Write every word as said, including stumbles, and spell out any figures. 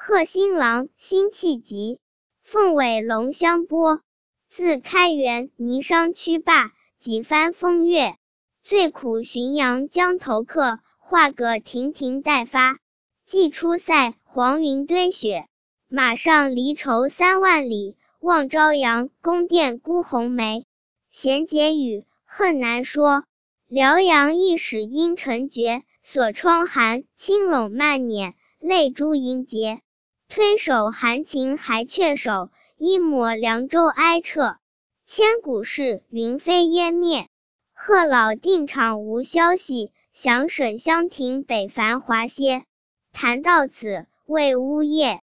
贺新郎辛弃疾，凤尾龙香波。自开元霓裳曲罢，几番风月。最苦浔阳江头客，画阁亭亭待发。既出塞，黄云堆雪，马上离愁三万里。望朝阳，宫殿孤红梅。闲结语，恨难说。辽阳一使阴沉绝，锁窗寒，轻拢慢捻，泪珠盈睫。推手含情还却手，一抹凉州哀彻。千古事，云飞烟灭。贺老定场无消息，想沈香亭北繁华歇。谈到此，为呜咽。